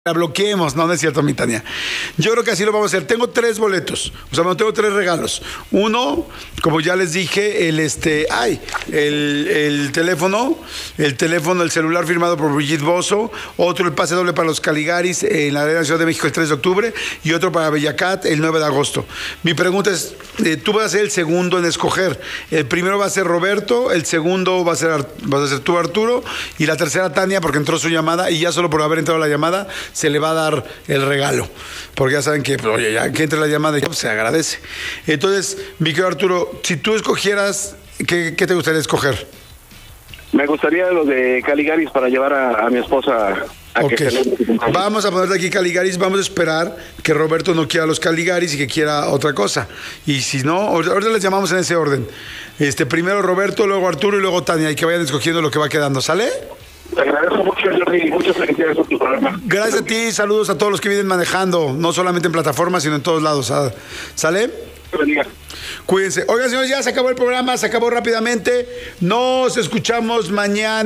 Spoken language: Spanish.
La bloqueemos, no es cierto, mi Tania. Yo creo que así lo vamos a hacer. Tengo 3 boletos, o sea, tengo 3 regalos. Uno, como ya les dije, el teléfono, el celular firmado por Brigitte Bosso. Otro, el pase doble para los Caligaris en la Arena Ciudad de México el 3 de octubre. Y otro para Bellacat el 9 de agosto. Mi pregunta es, tú vas a ser el segundo en escoger. El primero va a ser Roberto, el segundo vas a ser tú, Arturo, y la tercera, Tania, porque entró su llamada, y ya solo por haber entrado la llamada se le va a dar el regalo, porque ya saben que, pues, oye, ya que entre la llamada, pues, se agradece. Entonces, mi querido Arturo, si tú escogieras, ¿qué te gustaría escoger? Me gustaría lo de Caligaris para llevar a mi esposa a okay. que Vamos a ponerte aquí Caligaris, vamos a esperar que Roberto no quiera los Caligaris y que quiera otra cosa. Y si no, ahorita les llamamos en ese orden. Primero Roberto, luego Arturo y luego Tania, y que vayan escogiendo lo que va quedando, ¿sale? Te agradezco mucho, Jordi, y muchas felicidades por tu programa. Gracias a ti, saludos a todos los que vienen manejando, no solamente en plataformas, sino en todos lados. ¿Sale? Cuídense. Oigan, señores, ya se acabó el programa, se acabó rápidamente. Nos escuchamos mañana.